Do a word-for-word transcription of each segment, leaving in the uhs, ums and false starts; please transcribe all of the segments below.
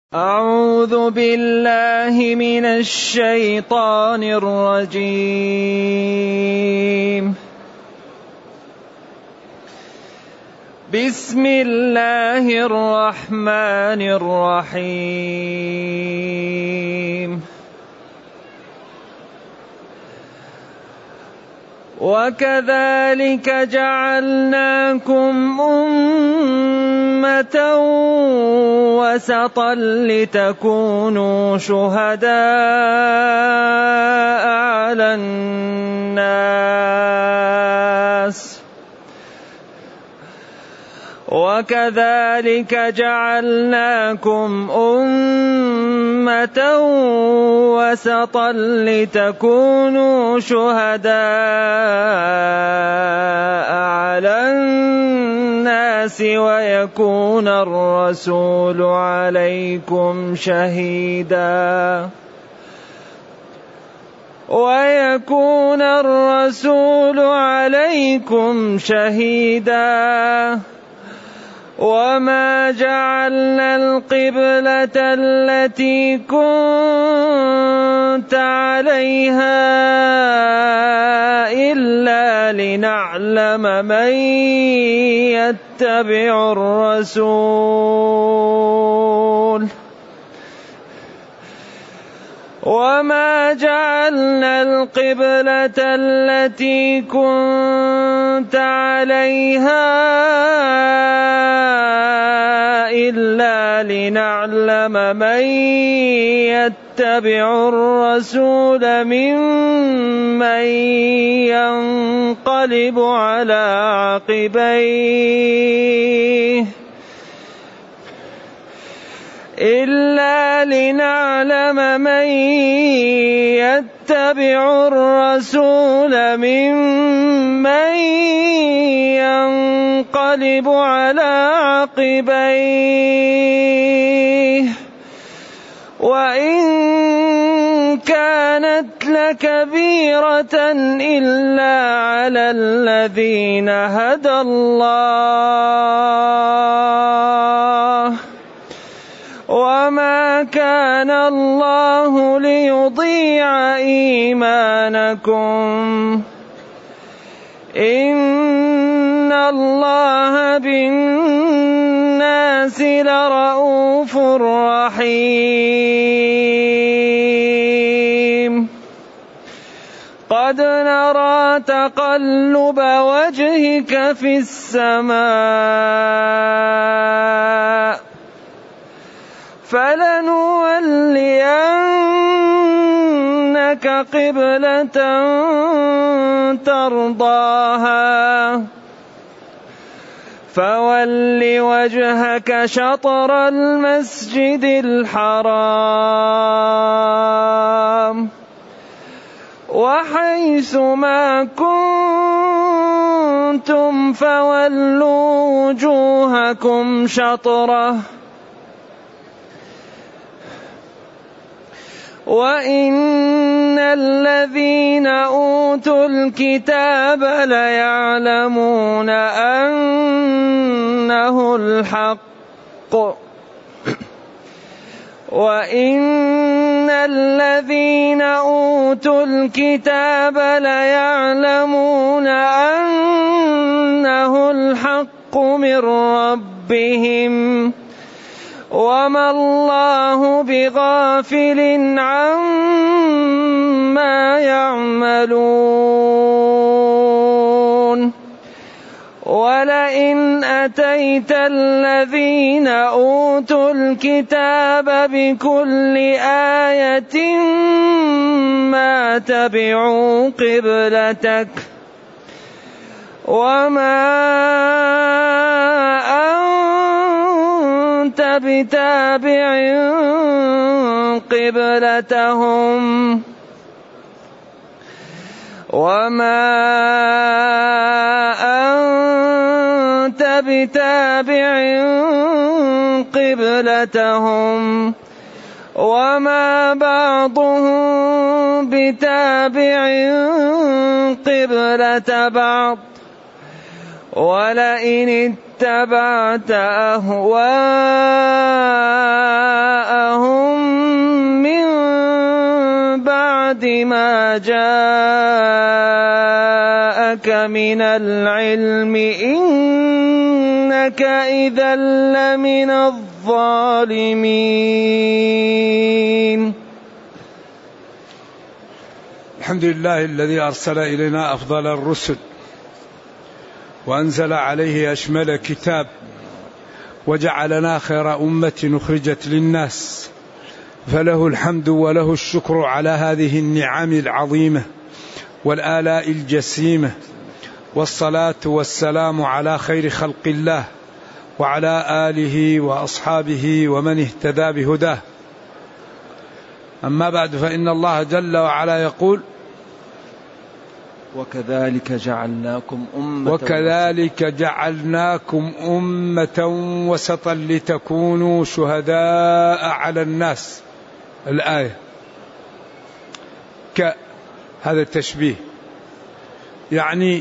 أعوذ بالله من الشيطان الرجيم. بسم الله الرحمن الرحيم. وكذلك جعلناكم أمة وسطا لتكونوا شهداء على الناس وكذلك جعلناكم أمة وسطا لتكونوا شهداء على الناس ويكون الرسول عليكم شهيدا ويكون الرسول عليكم شهيدا وما جعلنا القبلة التي كنت عليها إلا لنعلم من يتبع الرسول وما جعلنا القبلة التي كنت عليها إلا لنعلم من يتبع الرسول ممن ينقلب على عقبيه إلا لنعلم من يتبع الرسول ممن ينقلب على عقبيه وإن كانت لكبيرة إلا على الذين هدى الله وما كان الله ليضيع إيمانكم إن الله بالناس لرءوف رحيم. قد نرى تقلب وجهك في السماء فلنولينك قبلة ترضاها فول وجهك شطر المسجد الحرام وحيث ما كنتم فولوا وجوهكم شطره وإن الذين أوتوا الكتاب ليعلمون أنه الحق وإن الذين أوتوا الكتاب ليعلمون أنه الحق من ربهم وما الله بغافل عما يعملون ولئن أتيت الذين أوتوا الكتاب بكل آية ما تبعوا قبلتك وما أنت بتابع قبلتهم وما أنت بتابع قبلتهم وما بعضهم بتابع قبلة بعض ولئن اتبعت أهواءهم بعد ما جاءك من العلم إنك إذا لمن الظالمين. الحمد لله الذي أرسل إلينا أفضل الرسل وأنزل عليه أشمل كتاب وجعلنا خير أمة أخرجت للناس، فله الحمد وله الشكر على هذه النعم العظيمة والآلاء الجسيمة، والصلاة والسلام على خير خلق الله وعلى آله وأصحابه ومن اهتدى بهداه. أما بعد، فإن الله جل وعلا يقول: وكذلك جعلناكم أمة وكذلك جعلناكم أمة وسطا لتكونوا شهداء على الناس. الآية كهذا التشبيه، يعني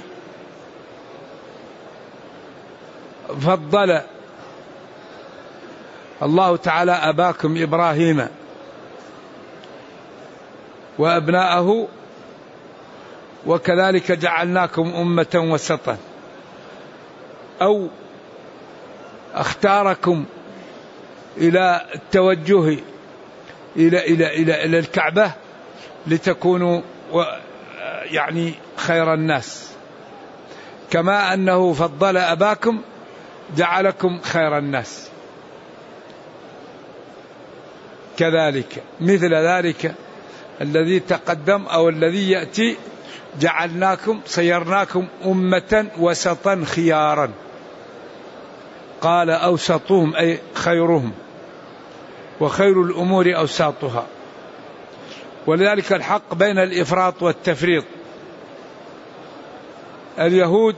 فضل الله تعالى أباكم إبراهيم وأبناءه، وكذلك جعلناكم أمة وسطا، أو اختاركم إلى التوجه إلى إلى إلى إلى الكعبة لتكونوا يعني خير الناس، كما أنه فضل أباكم جعلكم خير الناس. كذلك مثل ذلك الذي تقدم أو الذي يأتي: جعلناكم صيرناكم أمة وسطا خيارا. قال أوسطهم أي خيرهم، وخير الأمور أوساطها. ولذلك الحق بين الإفراط والتفريط. اليهود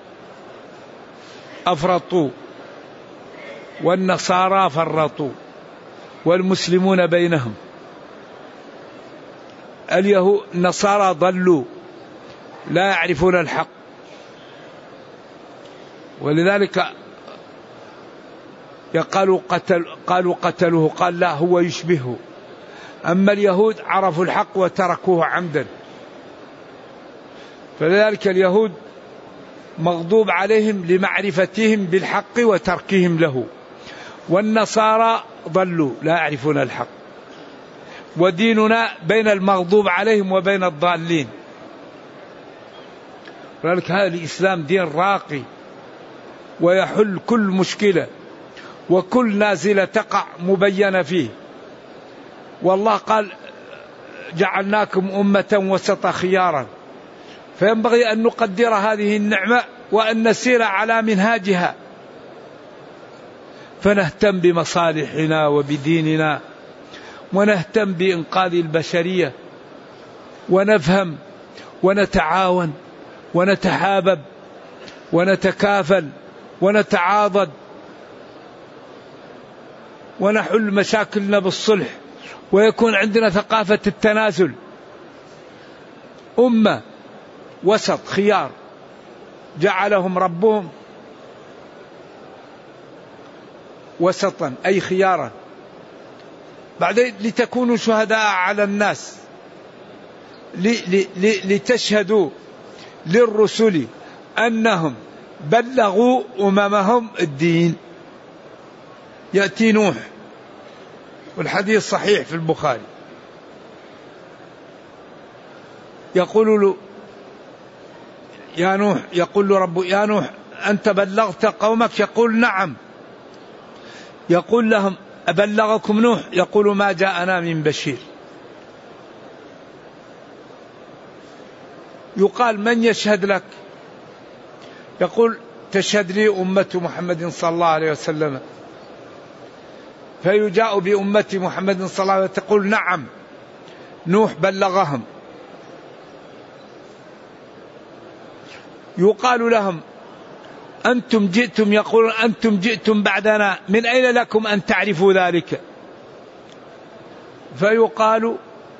أفرطوا والنصارى فرطوا والمسلمون بينهم. اليهود النصارى ضلوا لا يعرفون الحق، ولذلك قالوا قتل قالوا قتلوه، قال لا هو يشبهه. أما اليهود عرفوا الحق وتركوه عمدا، فلذلك اليهود مغضوب عليهم لمعرفتهم بالحق وتركهم له، والنصارى ضلوا لا يعرفون الحق. وديننا بين المغضوب عليهم وبين الضالين. ولذلك هذا الإسلام دين راقي ويحل كل مشكلة، وكل نازلة تقع مبينة فيه. والله قال: جعلناكم أمة وسطا خيارا، فينبغي أن نقدر هذه النعمة وأن نسير على منهاجها، فنهتم بمصالحنا وبديننا، ونهتم بإنقاذ البشرية، ونفهم ونتعاون ونتحابب ونتكافل ونتعاضد، ونحل مشاكلنا بالصلح، ويكون عندنا ثقافة التنازل. أمة وسط خيار جعلهم ربهم وسطا أي خيارا. بعدين لتكونوا شهداء على الناس، لتشهدوا للرسل أنهم بلغوا أممهم الدين. يأتي نوح، والحديث صحيح في البخاري، يقول له يا نوح، يقول له ربه: يا نوح أنت بلغت قومك؟ يقول: نعم. يقول لهم: أبلغكم نوح؟ يقول: ما جاءنا من بشير. يقال: من يشهد لك؟ يقول: تشهد لي أمة محمد صلى الله عليه وسلم. فيجاء بأمة محمد صلى الله عليه وسلم تقول: نعم نوح بلغهم. يقال لهم: أنتم جئتم، يقولون: أنتم جئتم بعدنا، من أين لكم أن تعرفوا ذلك؟ فيقال: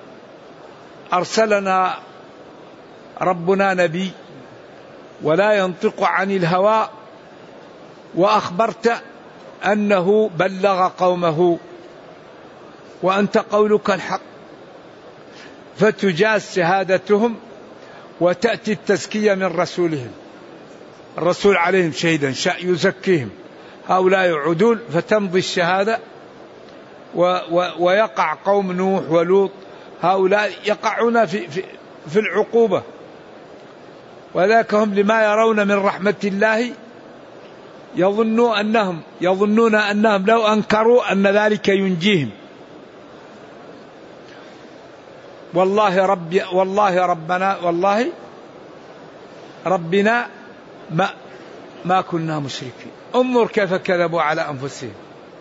أرسلنا ربنا نبي ولا ينطق عن الهوى، وأخبرت أنه بلغ قومه وأنت قولك الحق. فتجاز شهادتهم وتأتي التزكية من رسولهم، الرسول عليهم شهيدا شاء يزكيهم، هؤلاء عدول فتمضي الشهادة و و ويقع قوم نوح ولوط، هؤلاء يقعون في, في, في العقوبة، وذاك هم لما يرون من رحمة الله يظنون أنهم يظنون أنهم لو أنكروا أن ذلك ينجيهم. والله ربي والله ربنا والله ربنا ما ما كنا مشركين. انظر كيف كذبوا على أنفسهم.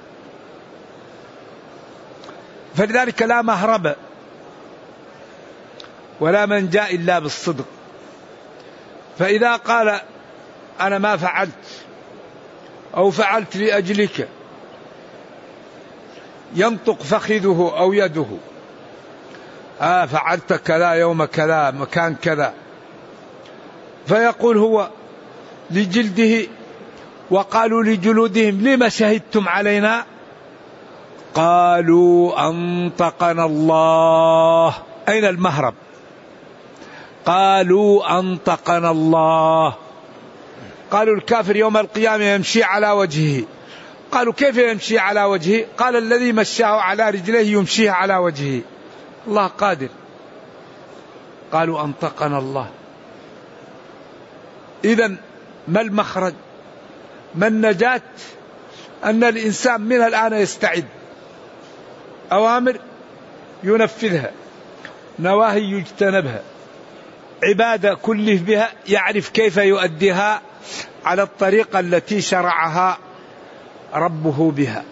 فلذلك لا مهرب ولا منجا إلا بالصدق. فإذا قال أنا ما فعلت أو فعلت لأجلك ينطق فخذه أو يده، آه فعلت كذا يوم كذا مكان كذا، فيقول هو لجلده وقالوا لجلودهم لما شهدتم علينا؟ قالوا أنطقنا الله. أين المهرب؟ قالوا أنطقنا الله. قالوا الكافر يوم القيامة يمشي على وجهه. قالوا كيف يمشي على وجهه؟ قال الذي مشاه على رجليه يمشيه على وجهه. الله قادر. قالوا أنطقنا الله. إذن ما المخرج؟ ما النجاة؟ أن الإنسان من الآن يستعد، أوامر ينفذها، نواهي يجتنبها، عبادة كله بها يعرف كيف يؤديها على الطريقة التي شرعها ربه بها.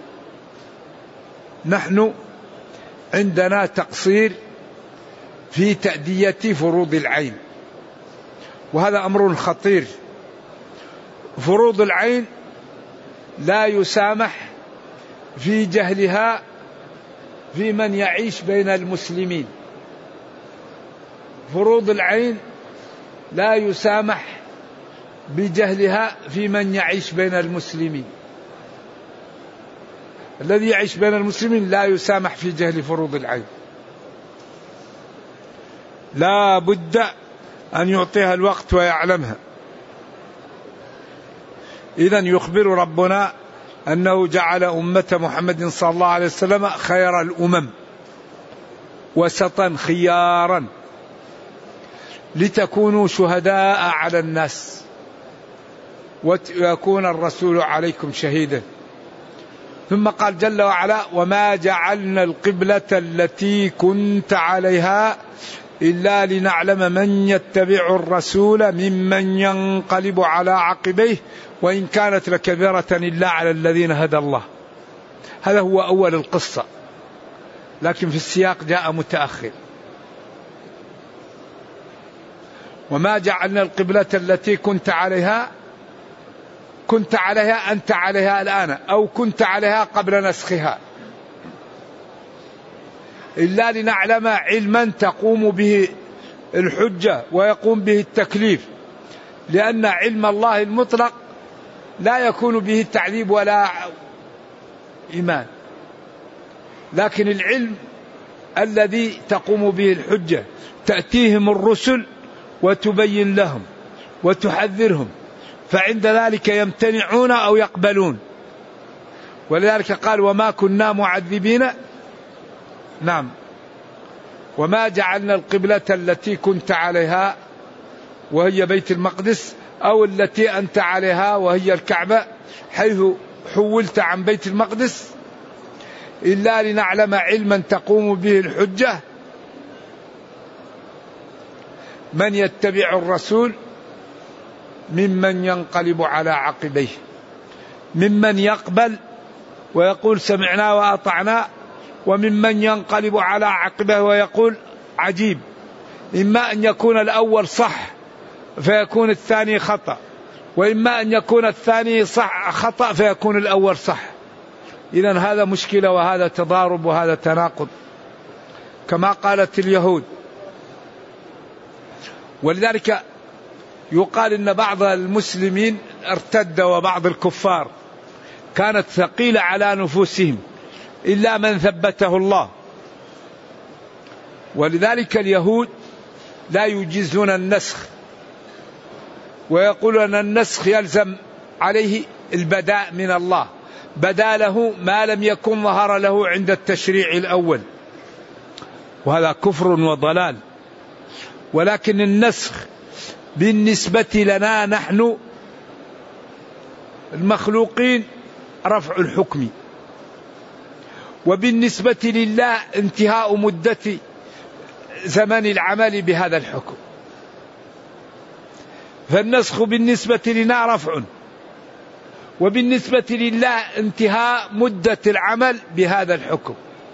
نحن عندنا تقصير في تأدية فروض العين، وهذا أمر خطير. فروض العين لا يسامح في جهلها في من يعيش بين المسلمين. فروض العين لا يسامح بجهلها في من يعيش بين المسلمين. الذي يعيش بين المسلمين لا يسامح في جهل فروض العين، لا بد أن يعطيها الوقت ويعلمها. إذن يخبر ربنا أنه جعل أمة محمد صلى الله عليه وسلم خير الأمم وسطا خيارا لتكونوا شهداء على الناس ويكون الرسول عليكم شهيدا. ثم قال جل وعلا وما جعلنا القبلة التي كنت عليها إلا لنعلم من يتبع الرسول ممن ينقلب على عقبيه وإن كانت لكبيرة إلا على الذين هدى الله. هذا هو أول القصة، لكن في السياق جاء متأخر. وما جعلنا القبلة التي كنت عليها، كنت عليها أنت عليها الآن أو كنت عليها قبل نسخها، إلا لنعلم علما تقوم به الحجة ويقوم به التكليف، لأن علم الله المطلق لا يكون به تعذيب ولا إيمان، لكن العلم الذي تقوم به الحجة تأتيهم الرسل وتبين لهم وتحذرهم، فعند ذلك يمتنعون أو يقبلون. ولذلك قال وما كنا معذبين. نعم. وما جعلنا القبلة التي كنت عليها وهي بيت المقدس أو التي أنت عليها وهي الكعبة حيث حولت عن بيت المقدس إلا لنعلم علما تقوم به الحجة من يتبع الرسول ممن ينقلب على عقبيه، ممن يقبل ويقول سمعنا وأطعنا، وممن ينقلب على عقبه ويقول عجيب. إما أن يكون الأول صح فيكون الثاني خطأ، وإما أن يكون الثاني صح خطأ فيكون الأول صح. إذن هذا مشكلة وهذا تضارب وهذا تناقض كما قالت اليهود. ولذلك يقال إن بعض المسلمين ارتد وبعض الكفار كانت ثقيلة على نفوسهم إلا من ثبته الله. ولذلك اليهود لا يجيزون النسخ، ويقولون أن النسخ يلزم عليه البداء من الله، بدا له ما لم يكن ظهر له عند التشريع الأول، وهذا كفر وضلال. ولكن النسخ بالنسبة لنا نحن المخلوقين رفع الحكم، وبالنسبة لله انتهاء مدة زمن العمل بهذا الحكم. فالنسخ بالنسبة لنا رفع، وبالنسبة لله انتهاء مدة العمل بهذا الحكم.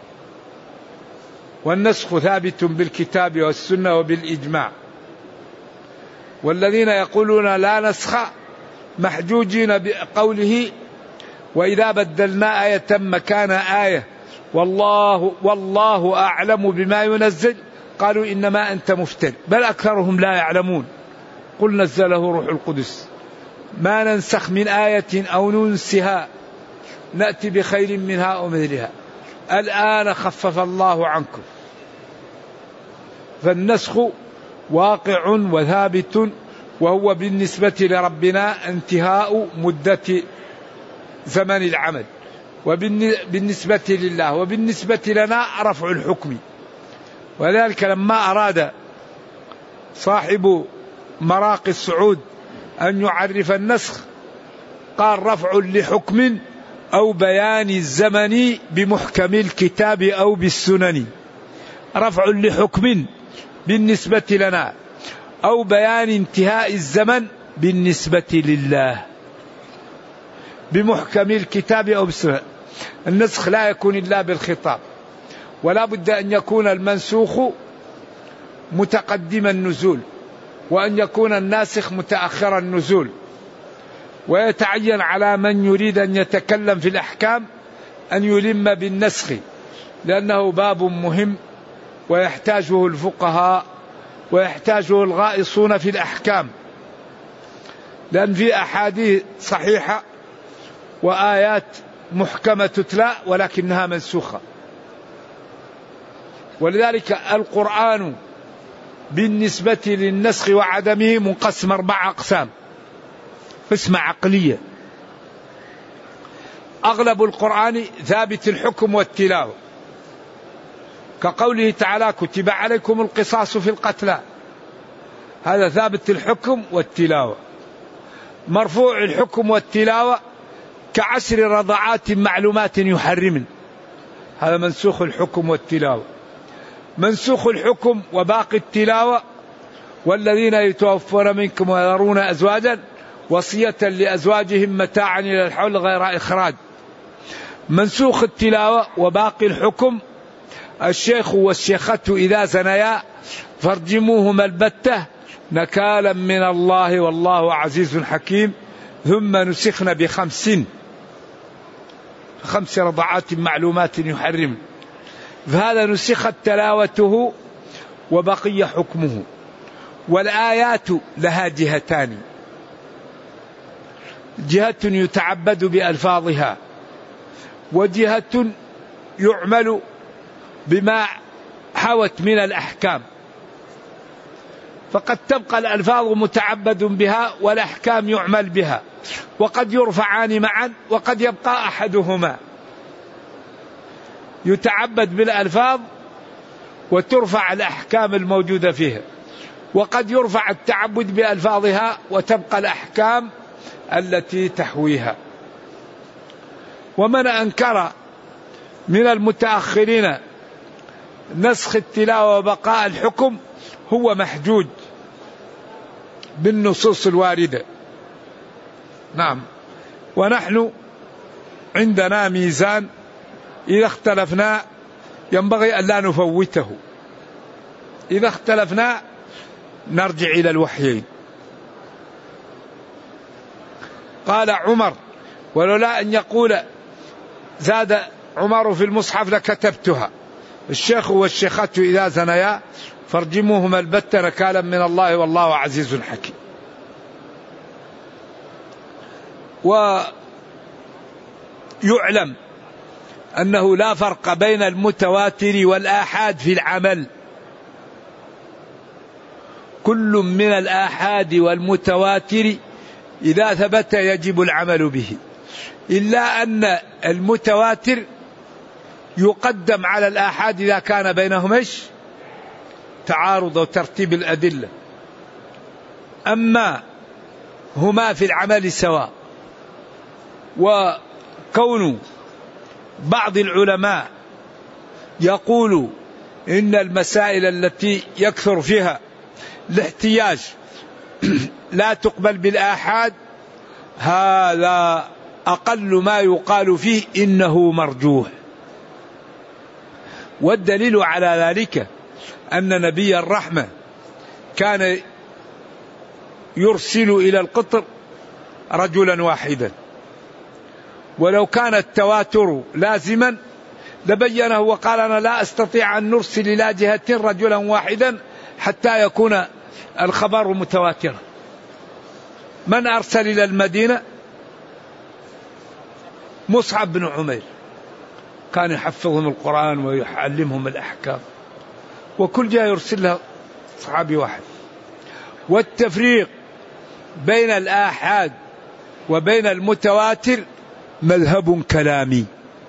والنسخ ثابت بالكتاب والسنة وبالإجماع. والذين يقولون لا نسخ محجوجين بقوله وإذا بدلنا آية مكان آية والله والله أعلم بما ينزل قالوا إنما أنت مفتر بل أكثرهم لا يعلمون قل نزله روح القدس ما ننسخ من آية أو ننسها نأتي بخير منها أو مثلها الآن خفف الله عنكم. فالنسخ واقع وثابت، وهو بالنسبة لربنا انتهاء مدة زمن العمل، وبالنسبة لله وبالنسبة لنا رفع الحكم. ولذلك لما أراد صاحب مراقي السعود أن يعرف النسخ قال رفع لحكم أو بيان الزمن بمحكم الكتاب أو بالسنن. رفع لحكم بالنسبة لنا أو بيان انتهاء الزمن بالنسبة لله بمحكم الكتاب أو بالسنن. النسخ لا يكون إلا بالخطاب، ولا بد أن يكون المنسوخ متقدم النزول، وأن يكون الناسخ متأخر النزول. ويتعين على من يريد أن يتكلم في الأحكام أن يلم بالنسخ، لأنه باب مهم ويحتاجه الفقهاء ويحتاجه الغائصون في الأحكام، لأن في أحاديث صحيحة وآيات محكمة تتلى ولكنها منسوخة. ولذلك القرآن بالنسبة للنسخ وعدمه منقسم أربع أقسام. قسمة عقلية، أغلب القرآن ثابت الحكم والتلاوة، كقوله تعالى كتب عليكم القصاص في القتلى، هذا ثابت الحكم والتلاوة. مرفوع الحكم والتلاوة كعشر رضعات معلومات يحرمن، هذا منسوخ الحكم والتلاوة. منسوخ الحكم وباقي التلاوة والذين يتوفون منكم ويذرون أزواجا وصية لأزواجهم متاعا إلى الحول غير إخراج. منسوخ التلاوة وباقي الحكم الشيخ والشيخة إذا زنيا فارجموهما البتة نكالا من الله والله عزيز حكيم. ثم نسخنا بخمس خمس رضعات معلومات يحرم، فهذا نسخت تلاوته وبقي حكمه. والآيات لها جهتان، جهة يتعبد بألفاظها وجهة يعمل بما حوت من الأحكام. فقد تبقى الألفاظ متعبد بها والأحكام يعمل بها، وقد يرفعان معا وقد يبقى أحدهما. يتعبد بالألفاظ وترفع الأحكام الموجودة فيها، وقد يرفع التعبد بألفاظها وتبقى الأحكام التي تحويها. ومن أنكر من المتأخرين نسخ التلاوة وبقاء الحكم هو محجوج بالنصوص الواردة. نعم. ونحن عندنا ميزان إذا اختلفنا ينبغي أن لا نفوته، إذا اختلفنا نرجع إلى الوحيين. قال عمر ولولا أن يقول زاد عمر في المصحف لكتبتها الشيخ والشيخة إذا زنيا فارجموهما البتة نكالا من الله والله عزيز حكيم. ويعلم أنه لا فرق بين المتواتر والآحاد في العمل، كل من الآحاد والمتواتر إذا ثبت يجب العمل به، إلا أن المتواتر يقدم على الآحاد إذا كان بينهم إيش؟ تعارض وترتيب الأدلة. أما هما في العمل سواء. وكون بعض العلماء يقول إن المسائل التي يكثر فيها الاحتياج لا تقبل بالآحاد، هذا أقل ما يقال فيه إنه مرجوح. والدليل على ذلك أن نبي الرحمة كان يرسل إلى القطر رجلا واحدا، ولو كان التواتر لازما لبينه وقال أنا لا أستطيع أن نرسل إلى جهة رجلا واحدا حتى يكون الخبر متواترا. من أرسل إلى المدينة؟ مصعب بن عمير، كان يحفظهم القرآن ويعلمهم الأحكام، وكل جهة يرسل له صحابي واحد. والتفريق بين الآحاد وبين المتواتر مذهب كلامي.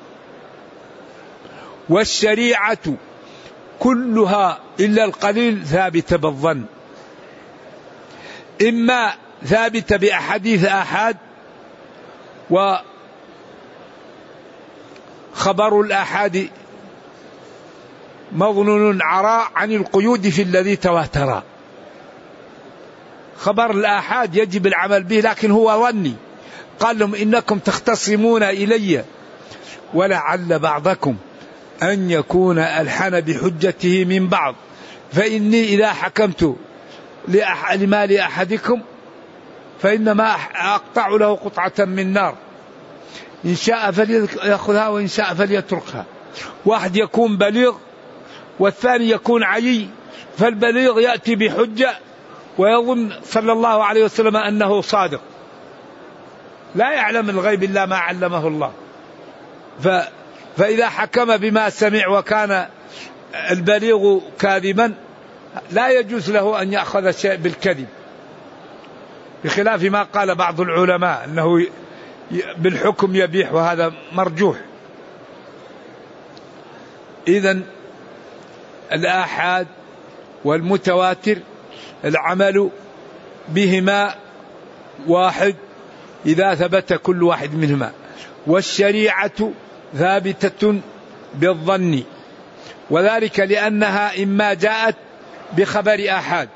والشريعة كلها إلا القليل ثابتة بالظن، إما ثابتة بأحاديث آحاد، وخبر الآحاد مظنون عراء عن القيود في الذي تواتر. خبر الآحاد يجب العمل به لكن هو ظني. قال لهم إنكم تختصمون إلي ولعل بعضكم أن يكون ألحن بحجته من بعض، فإني إذا حكمت لما لأحدكم فإنما أقطع له قطعة من نار، إن شاء فليأخذها وإن شاء فليتركها. واحد يكون بليغ والثاني يكون عيي، فالبليغ يأتي بحجة ويظن صلى الله عليه وسلم أنه صادق، لا يعلم الغيب إلا ما علمه الله. ف فإذا حكم بما سمع وكان البليغ كاذبا لا يجوز له أن يأخذ شيء بالكذب، بخلاف ما قال بعض العلماء أنه بالحكم يبيح، وهذا مرجوح. إذن الآحاد والمتواتر العمل بهما واحد إذا ثبت كل واحد منهما. والشريعة ثابتة بالظن، وذلك لأنها إما جاءت بخبر آحاد،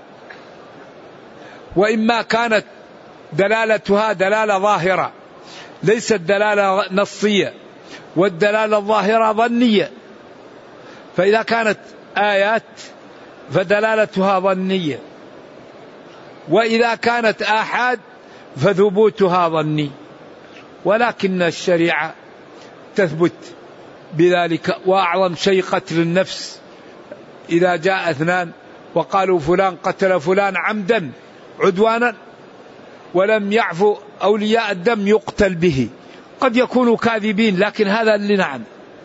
وإما كانت دلالتها دلالة ظاهرة ليست دلالة نصية، والدلالة الظاهرة ظنية. فإذا كانت آيات فدلالتها ظنية، وإذا كانت آحاد فثبوتها ظني. ولكن الشريعة تثبت بذلك. وأعظم شيء قتل النفس، إذا جاء اثنان وقالوا فلان قتل فلان عمدا عدوانا ولم يعفو أولياء الدم يقتل به، قد يكونوا كاذبين لكن هذا اللي نعم.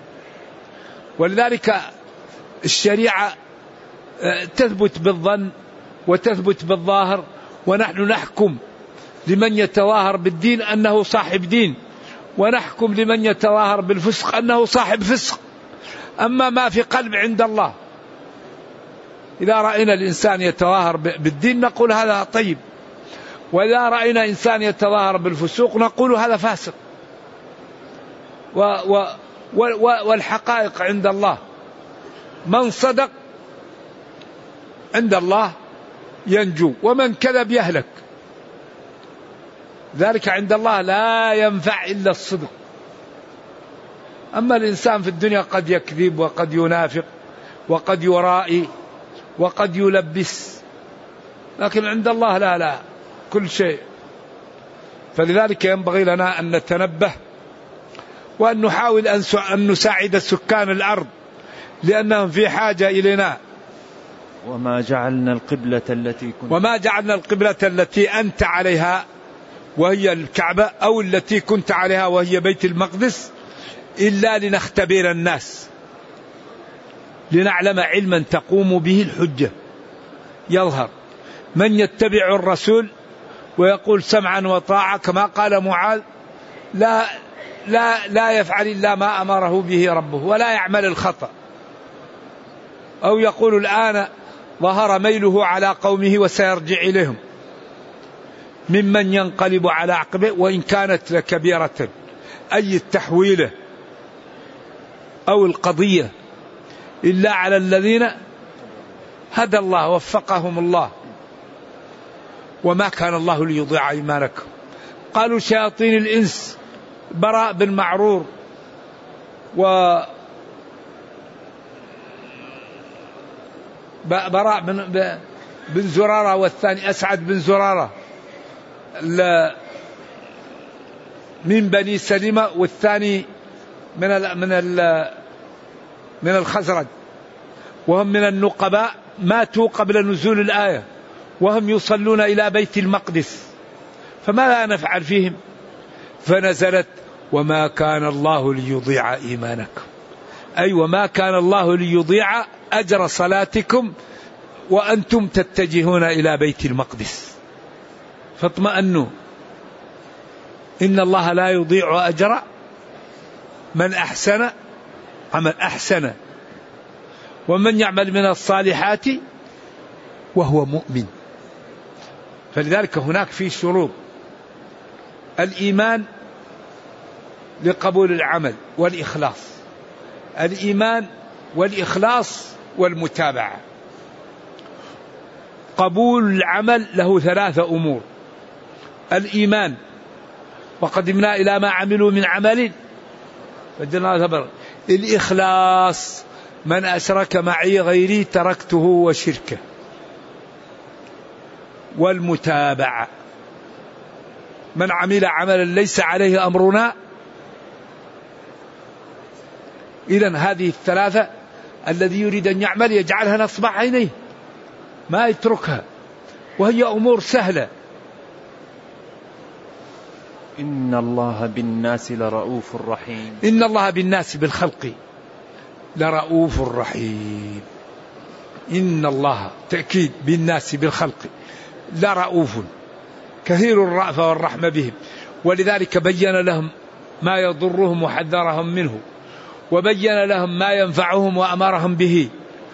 ولذلك الشريعة تثبت بالظن وتثبت بالظاهر، ونحن نحكم لمن يتظاهر بالدين أنه صاحب دين، ونحكم لمن يتظاهر بالفسق أنه صاحب فسق. أما ما في قلب عند الله، إذا رأينا الإنسان يتظاهر بالدين نقول هذا طيب، وإذا رأينا إنسان يتظاهر بالفسوق نقول هذا فاسق. و و و والحقائق عند الله، من صدق عند الله ينجو، ومن كذب يهلك. ذلك عند الله لا ينفع إلا الصدق. أما الإنسان في الدنيا قد يكذب وقد ينافق وقد يرائي وقد يلبس، لكن عند الله لا لا كل شيء. فلذلك ينبغي لنا أن نتنبه وأن نحاول أن نساعد سكان الأرض لأنهم في حاجة إلينا. وما جعلنا القبلة التي كنت وما جعلنا القبلة التي أنت عليها وهي الكعبة، أو التي كنت عليها وهي بيت المقدس، إلا لنختبر الناس، لنعلم علما تقوم به الحجة يظهر. من يتبع الرسول ويقول سمعا وطاعة كما قال معاذ لا لا لا يفعل إلا ما أمره به ربه ولا يعمل الخطأ، أو يقول الآن ظهر ميله على قومه وسيرجع إليهم، ممن ينقلب على عقبه وإن كانت لكبيرة، أي التحويلة أو القضية إلا على الذين هدى الله وفقهم الله. وما كان الله ليضيع إيمانكم. قالوا شياطين الإنس براء بن معرور و براء بن, بن زرارة والثاني أسعد بن زرارة من بني سلمة والثاني من ال من ال من الخزرج، وهم من النقباء ماتوا قبل نزول الآية وهم يصلون إلى بيت المقدس، فماذا نفعل فيهم؟ فنزلت وما كان الله ليضيع إيمانكم، أي وما كان الله ليضيع أجر صلاتكم وأنتم تتجهون إلى بيت المقدس، فاطمئنوا إن الله لا يضيع أجر من أحسن عمل أحسن ومن يعمل من الصالحات وهو مؤمن. فلذلك هناك في شروط: الإيمان لقبول العمل والإخلاص، الإيمان والإخلاص والمتابعة. قبول العمل له ثلاثة أمور: الإيمان وقدمنا إلى ما عملوا من عمل فجعلناه هباء، الإخلاص من أشرك معي غيري تركته وشركه، والمتابعة من عمل عملا ليس عليه أمرنا. إذن هذه الثلاثة الذي يريد أن يعمل يجعلها نصب عينيه ما يتركها، وهي أمور سهلة. إن الله بالناس لرؤوف رحيم. إن الله بالناس بالخلق لرؤوف رحيم. إن الله تأكيد بالناس بالخلق لرؤوف كثير الرأفة والرحمة بهم، ولذلك بين لهم ما يضرهم وحذرهم منه، وبين لهم ما ينفعهم وأمرهم به،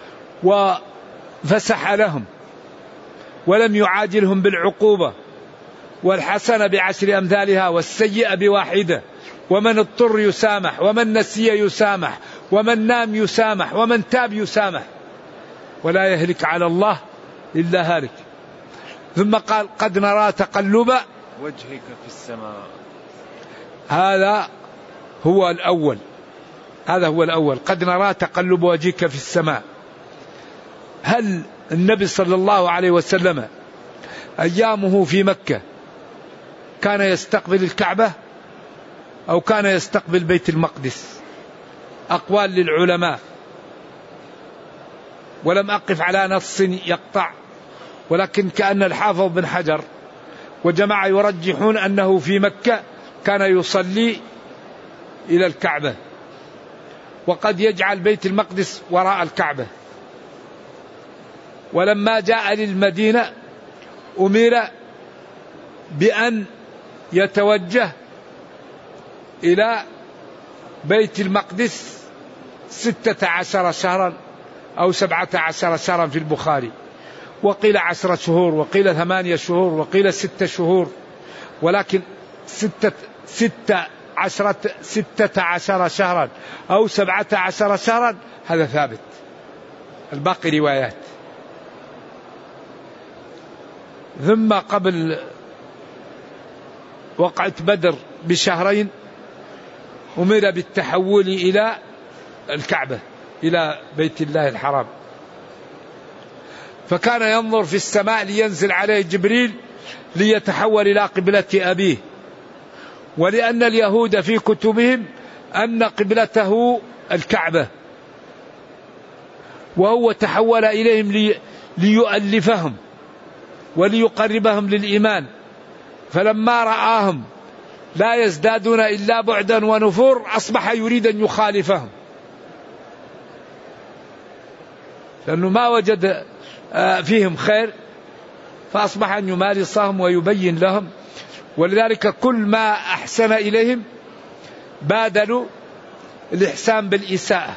وفسح لهم ولم يعاجلهم بالعقوبة، والحسنة بعشر أمثالها والسيئة بواحدة، ومن اضطر يسامح، ومن نسي يسامح، ومن نام يسامح، ومن تاب يسامح، ولا يهلك على الله إلا هالك. ثم قال قد نرى تقلب وجهك في السماء. هذا هو الأول، هذا هو الأول، قد نرى تقلب وجهك في السماء. هل النبي صلى الله عليه وسلم أيامه في مكة كان يستقبل الكعبة أو كان يستقبل بيت المقدس؟ أقوال للعلماء، ولم أقف على نص يقطع، ولكن كأن الحافظ بن حجر وجماعة يرجحون أنه في مكة كان يصلي إلى الكعبة، وقد يجعل بيت المقدس وراء الكعبة. ولما جاء للمدينة أمر بأن يتوجه إلى بيت المقدس ستة عشر شهرا أو سبعة عشر شهرا في البخاري، وقيل عشرة شهور، وقيل ثمانية شهور، وقيل ستة شهور، ولكن ستة, ستة, عشرة ستة عشر شهرا أو سبعة عشر شهرا هذا ثابت، الباقي روايات. ثم قبل وقعة بدر بشهرين أمر بالتحول إلى الكعبة، إلى بيت الله الحرام، فكان ينظر في السماء لينزل عليه جبريل ليتحول إلى قبلة أبيه، ولأن اليهود في كتبهم أن قبلته الكعبة، وهو تحول إليهم لي ليؤلفهم وليقربهم للإيمان، فلما رآهم لا يزدادون إلا بعدا ونفور أصبح يريد أن يخالفهم، لأنه ما وجد فيهم خير، فأصبح أن يمارسهم ويبين لهم. ولذلك كل ما أحسن إليهم بادلوا الإحسان بالإساءة.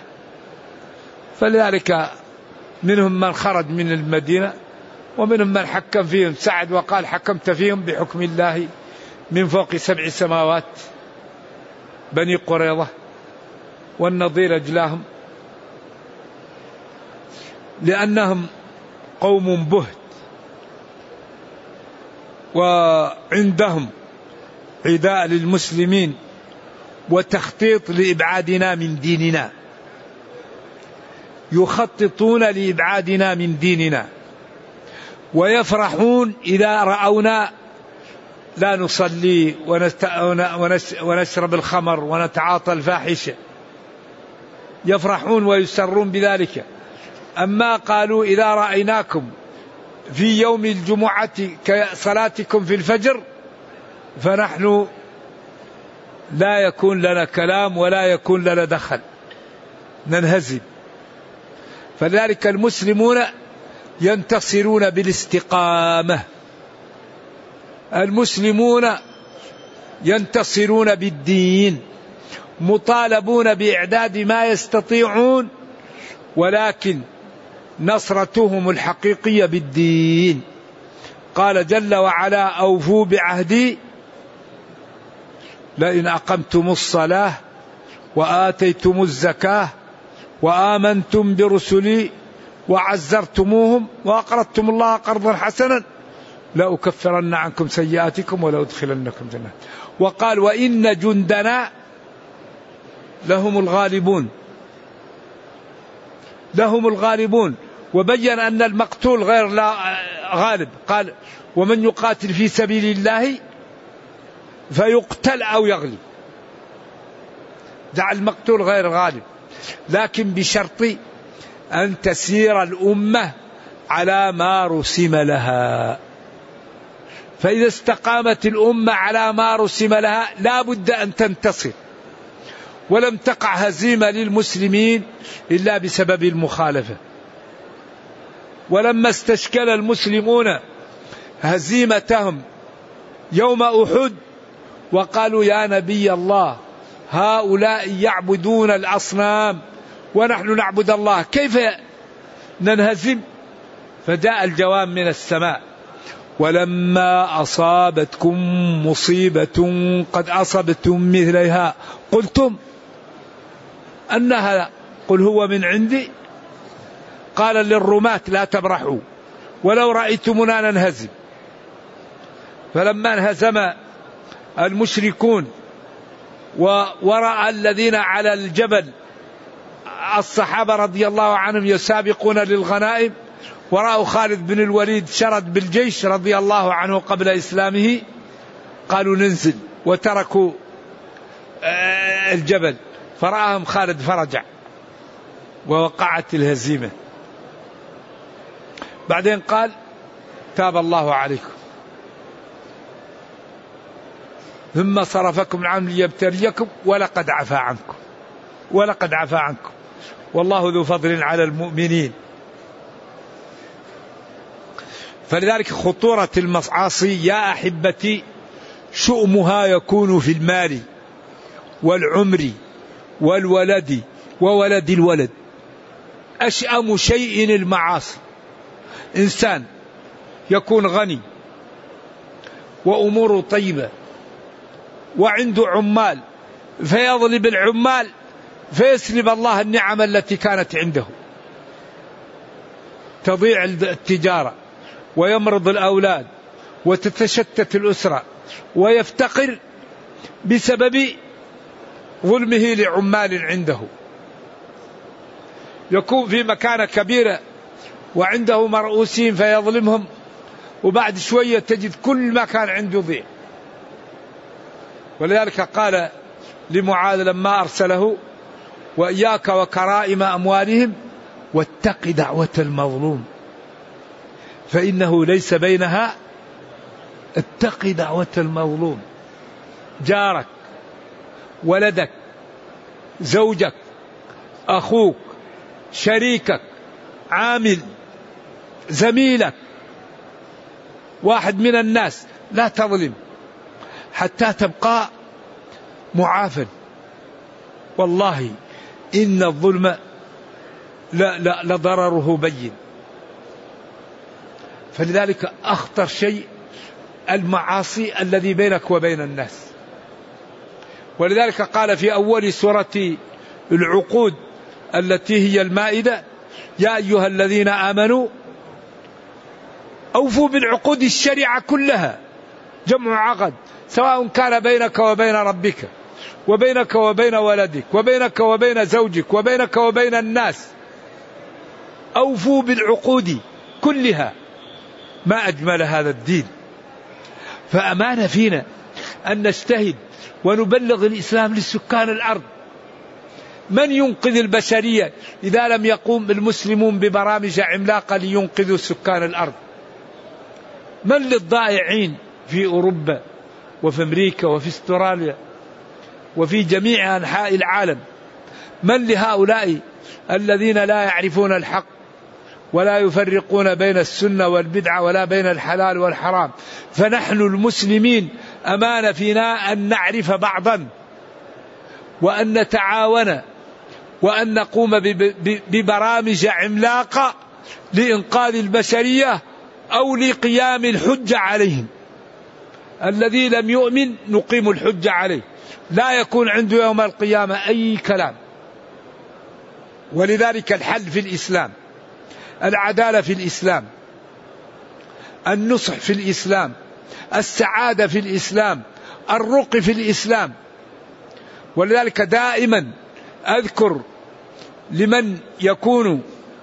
فلذلك منهم من خرج من المدينة ومنهم من حكم فيهم. سعد وقال حكمت فيهم بحكم الله من فوق سبع سماوات، بني قريظة. والنظير أجلاهم لأنهم قوم بهت وعندهم عداء للمسلمين وتخطيط لإبعادنا من ديننا، يخططون لإبعادنا من ديننا، ويفرحون إذا رأونا لا نصلي ونشرب الخمر ونتعاطى الفاحشة، يفرحون ويسرون بذلك. أما قالوا إذا رأيناكم في يوم الجمعة كصلاتكم في الفجر فنحن لا يكون لنا كلام ولا يكون لنا دخل، ننهزم. فلذلك المسلمون ينتصرون بالاستقامة، المسلمون ينتصرون بالدين، مطالبون بإعداد ما يستطيعون، ولكن نصرتهم الحقيقية بالدين. قال جل وعلا أوفوا بعهدي لئن أقمتم الصلاة وآتيتم الزكاة وآمنتم برسلي وعزرتموهم وأقرضتم الله قرضا حسنا لأكفرن عنكم سيئاتكم ولأدخلنكم جنات. وقال وإن جندنا لهم الغالبون، لهم الغالبون. وبين أن المقتول غير لا غالب. قال ومن يقاتل في سبيل الله فيقتل أو يغلب، دع المقتول غير غالب، لكن بشرط أن تسير الأمة على ما رسم لها. فإذا استقامت الأمة على ما رسم لها لا بد أن تنتصر. ولم تقع هزيمة للمسلمين إلا بسبب المخالفة. ولما استشكل المسلمون هزيمتهم يوم أحد وقالوا يا نبي الله هؤلاء يعبدون الأصنام ونحن نعبد الله كيف ننهزم؟ فجاء الجواب من السماء ولما أصابتكم مصيبة قد أصبتم مثلها قلتم أنها قل هو من عندي. قال للرماة لا تبرحوا ولو رأيتمنا ننهزم. فلما انهزم المشركون ورأى الذين على الجبل الصحابة رضي الله عنهم يسابقون للغنائم ورأوا خالد بن الوليد شرد بالجيش رضي الله عنه قبل إسلامه قالوا ننزل وتركوا الجبل. فرآهم خالد فرجع ووقعت الهزيمة. بعدين قال تاب الله عليكم ثم صرفكم عنهم ليبتليكم ولقد عفا عنكم ولقد عفا عنكم والله ذو فضل على المؤمنين. فلذلك خطورة المعاصي يا أحبتي شؤمها يكون في المال والعمر والولد وولد الولد. أشأم شيء المعاصي. إنسان يكون غني وأموره طيبة وعنده عمال فيظلم العمال فيسلب الله النعم التي كانت عنده، تضيع التجارة ويمرض الأولاد وتتشتت الأسرة ويفتقر بسبب ظلمه لعمال عنده. يكون في مكانة كبيرة وعنده مرؤوسين فيظلمهم وبعد شوية تجد كل ما كان عنده ضيع. ولذلك قال لمعاذ لما أرسله وإياك وكرائم أموالهم واتق دعوة المظلوم فإنه ليس بينها. اتق دعوة المظلوم. جارك ولدك زوجك أخوك شريكك عامل زميلك واحد من الناس، لا تظلم حتى تبقى معافى. والله إن الظلم لا لا لضرره بين. فلذلك أخطر شيء المعاصي الذي بينك وبين الناس. ولذلك قال في أول سورة العقود التي هي المائدة: يا أيها الذين آمنوا أوفوا بالعقود الشريعة كلها، جمع عقد، سواء كان بينك وبين ربك وبينك وبين ولدك وبينك وبين زوجك وبينك وبين الناس، أوفوا بالعقود كلها. ما أجمل هذا الدين. فأمانة فينا أن نجتهد ونبلغ الإسلام لسكان الأرض. من ينقذ البشرية إذا لم يقوم المسلمون ببرامج عملاقة لينقذوا سكان الأرض؟ من للضائعين في أوروبا وفي أمريكا وفي استراليا وفي جميع أنحاء العالم؟ من لهؤلاء الذين لا يعرفون الحق ولا يفرقون بين السنة والبدعة ولا بين الحلال والحرام؟ فنحن المسلمين أمانة فينا أن نعرف بعضا وأن نتعاون وأن نقوم ببرامج عملاقة لإنقاذ البشرية أو لقيام الحجة عليهم. الذي لم يؤمن نقيم الحجة عليه، لا يكون عنده يوم القيامة أي كلام. ولذلك الحل في الإسلام، العدالة في الإسلام، النصح في الإسلام، السعادة في الإسلام، الرقي في الإسلام. ولذلك دائما أذكر لمن يكون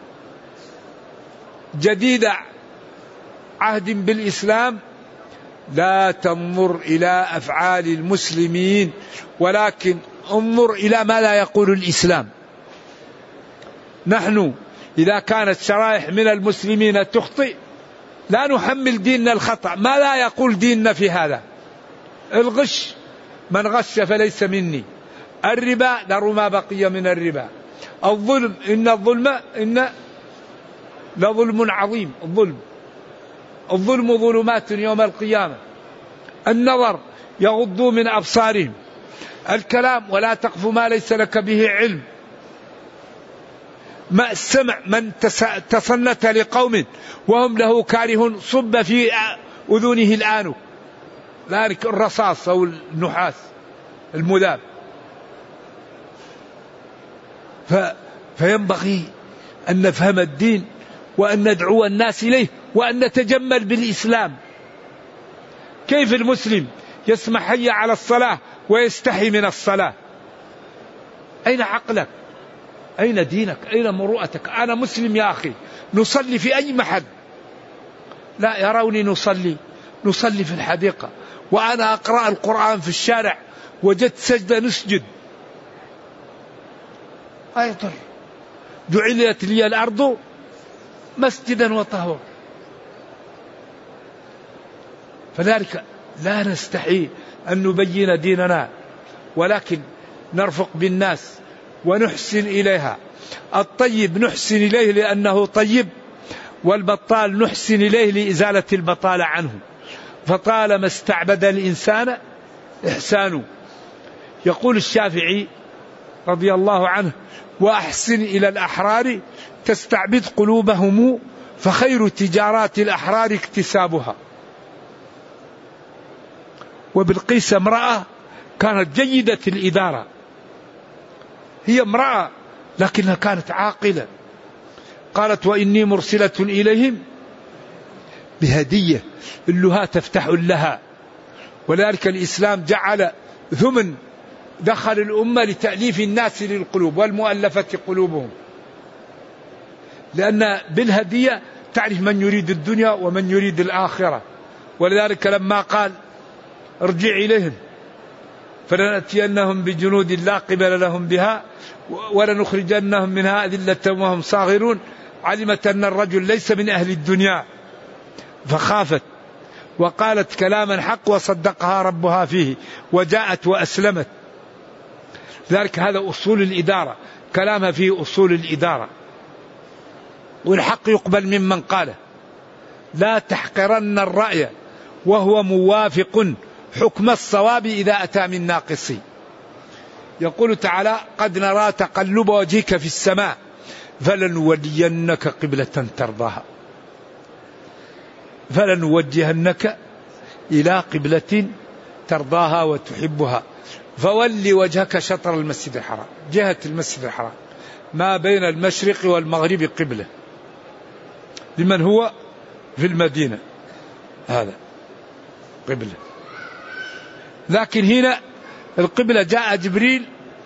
جديد عهد بالإسلام: لا تنظر إلى أفعال المسلمين، ولكن انظر إلى ما لا يقول الإسلام. نحن إذا كانت شرائح من المسلمين تخطئ لا نحمل ديننا الخطأ، ما لا يقول ديننا في هذا. الغش، من غش فليس مني. الربا، ذروا ما بقي من الربا. الظلم، إن الظلم إن لظلم عظيم. الظلم الظلم ظلمات يوم القيامة. النظر، يغضوا من أبصارهم. الكلام، ولا تقف ما ليس لك به علم. ما السمع، من تصنت لقوم وهم له كارهون صب في أذنه الآن ذلك الرصاص أو النحاس المذاب. فينبغي أن نفهم الدين وأن ندعو الناس إليه وأن نتجمل بالإسلام. كيف المسلم يسمع حي على الصلاة ويستحي من الصلاة؟ أين عقلك؟ أين دينك؟ أين مروءتك؟ أنا مسلم يا أخي، نصلي في أي محل. لا يروني نصلي نصلي في الحديقة، وأنا أقرأ القرآن في الشارع، وجدت سجدة نسجد. أيضا جعلت لي الأرض مسجدا وطهورا. فذلك لا نستحي أن نبين ديننا، ولكن نرفق بالناس ونحسن إليها. الطيب نحسن إليه لأنه طيب، والبطال نحسن إليه لإزالة البطالة عنه. فطالما استعبد الإنسان إحسانه. يقول الشافعي رضي الله عنه: وأحسن إلى الأحرار تستعبد قلوبهم، فخير تجارات الأحرار اكتسابها. وبالقيس امرأة كانت جيدة الإدارة، هي امرأة لكنها كانت عاقلة. قالت: وإني مرسلة إليهم بهدية اللها تفتح لها. ولذلك الإسلام جعل ثمن دخل الأمة لتأليف الناس للقلوب والمؤلفة قلوبهم، لأن بالهدية تعرف من يريد الدنيا ومن يريد الآخرة. ولذلك لما قال: ارجع إليهم فلنأتينهم بجنود لا قبل لهم بها ولنخرجنهم منها أذلة وهم صاغرون، علمت أن الرجل ليس من أهل الدنيا فخافت وقالت كلاما حق وصدقها ربها فيه وجاءت وأسلمت. ذلك هذا أصول الإدارة، كلامها فيه أصول الإدارة، والحق يقبل ممن قاله. لا تحقرن الرأي وهو موافق حكم الصواب إذا أتى من ناقص. يقول تعالى قد نرى تقلب وجهك في السماء فلنولينك قبلة ترضاها، فلنوجهنك إلى قبلة ترضاها وتحبها، فول وجهك شطر المسجد الحرام، جهة المسجد الحرام ما بين المشرق والمغرب قبلة لمن هو في المدينة، هذا قبلة. لكن هنا القبلة جاء جبريل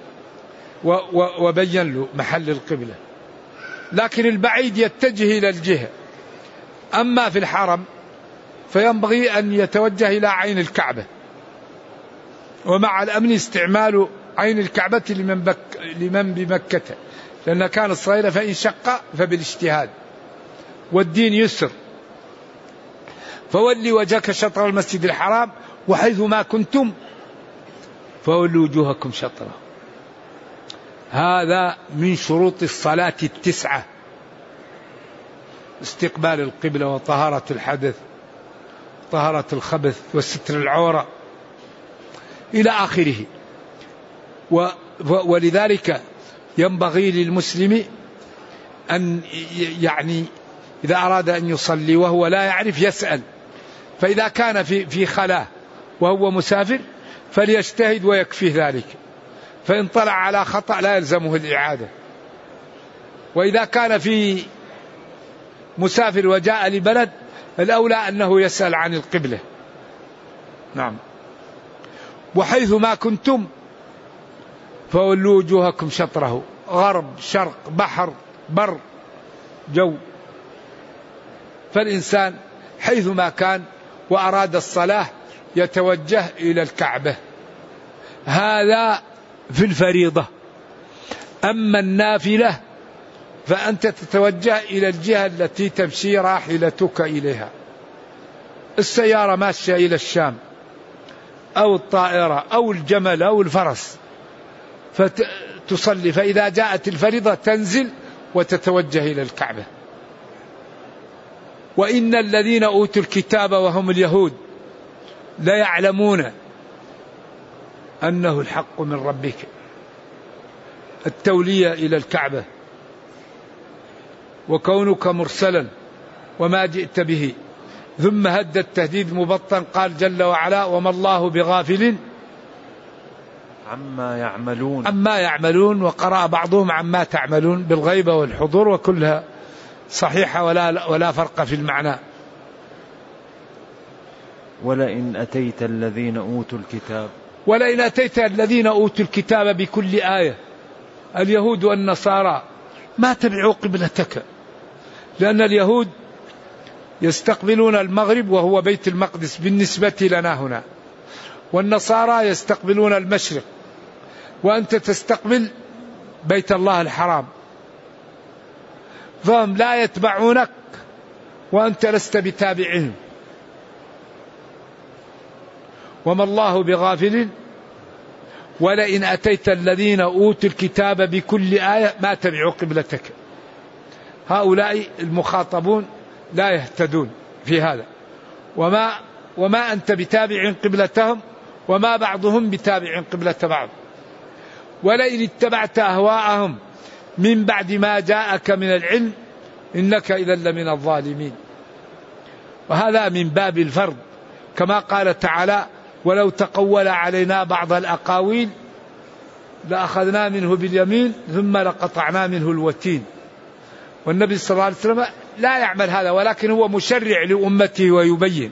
وبين له محل القبلة، لكن البعيد يتجه إلى الجهة. أما في الحرم فينبغي أن يتوجه إلى عين الكعبة، ومع الأمن استعمال عين الكعبة لمن, بك لمن بمكة، لأن كان صغيرا فإن شق فبالاجتهاد، والدين يسر. فولي وجهك شطر المسجد الحرام وحيث ما كنتم فولوا وجوهكم شطره. هذا من شروط الصلاة التسعة: استقبال القبلة وطهارة الحدث، طهارة الخبث، وستر العورة إلى آخره. ولذلك ينبغي للمسلم أن يعني إذا أراد أن يصلي وهو لا يعرف يسأل، فإذا كان في في خلاء وهو مسافر فليجتهد ويكفيه ذلك، فإن طلع على خطأ لا يلزمه الإعادة. وإذا كان في مسافر وجاء لبلد الأولى أنه يسأل عن القبلة. نعم. وحيث ما كنتم فولوا وجوهكم شطره، غرب شرق بحر بر جو، فالإنسان حيث ما كان وأراد الصلاة يتوجه إلى الكعبة، هذا في الفريضة. أما النافلة فأنت تتوجه إلى الجهة التي تمشي راحلتك إليها، السيارة ماشية إلى الشام أو الطائرة أو الجمل أو الفرس فتصلي، فإذا جاءت الفريضة تنزل وتتوجه إلى الكعبة. وإن الذين أوتوا الكتاب وهم اليهود لا يعلمون أنه الحق من ربك، التولية إلى الكعبة وكونك مرسلا وما جئت به. ثم هد التهديد مبطن، قال جل وعلا وما الله بغافل عما يعملون عما يعملون، وقرأ بعضهم عما تعملون بالغيبة والحضور، وكلها صحيحة ولا ولا فرق في المعنى. ولئن أتيت الذين أوتوا الكتاب ولئن أتيت الذين أوتوا الكتاب بكل آية، اليهود والنصارى ما تبعوا قبلتك، لأن اليهود يستقبلون المغرب وهو بيت المقدس بالنسبة لنا هنا، والنصارى يستقبلون المشرق، وأنت تستقبل بيت الله الحرام، فهم لا يتبعونك وأنت لست بتابعهم. وما الله بغافل ولئن أتيت الذين أوتوا الكتاب بكل آية ما تبعوا قبلتك. هؤلاء المخاطبون لا يهتدون في هذا، وما وما أنت بتابع قبلتهم، وما بعضهم بتابع قبلة بعض. ولئن اتبعت أهواءهم من بعد ما جاءك من العلم إنك إذا لمن الظالمين. وهذا من باب الفرض، كما قال تعالى ولو تقول علينا بعض الأقاويل لأخذنا منه باليمين ثم لقطعنا منه الوتين. والنبي صلى الله عليه وسلم لا يعمل هذا، ولكن هو مشرع لأمته ويبين.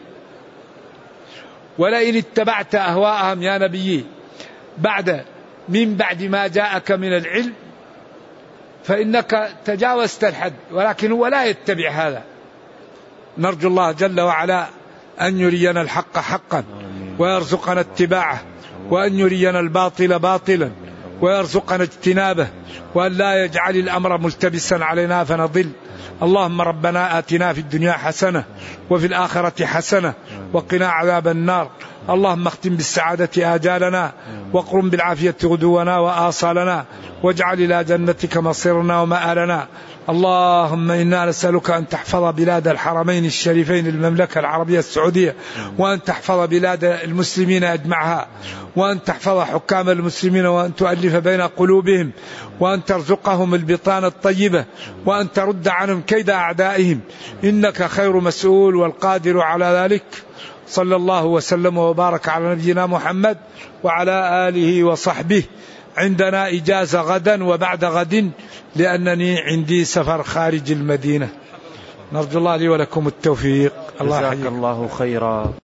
ولئن اتبعت أهواءهم يا نبي بعد من بعد ما جاءك من العلم فإنك تجاوزت الحد، ولكن هو لا يتبع هذا. نرجو الله جل وعلا أن يرينا الحق حقا ويرزقنا اتباعه، وأن يرينا الباطل باطلا ويرزقنا اجتنابه، وأن لا يجعل الأمر ملتبسا علينا فنضل. اللهم ربنا آتنا في الدنيا حسنة وفي الآخرة حسنة وقنا عذاب النار. اللهم اختم بالسعادة آجالنا واقرم بالعافية غدونا وآصالنا واجعل إلى جنتك مصيرنا ومآلنا. اللهم إنا نسألك أن تحفظ بلاد الحرمين الشريفين المملكة العربية السعودية، وأن تحفظ بلاد المسلمين أجمعها، وأن تحفظ حكام المسلمين، وأن تؤلف بين قلوبهم، وأن ترزقهم البطانة الطيبة، وأن ترد عنهم كيد أعدائهم، إنك خير مسؤول والقادر على ذلك. صلى الله وسلم وبارك على نبينا محمد وعلى آله وصحبه. عندنا إجازة غدا وبعد غد لأنني عندي سفر خارج المدينة. نرجو الله لي ولكم التوفيق. الله جزاك الله خيرا.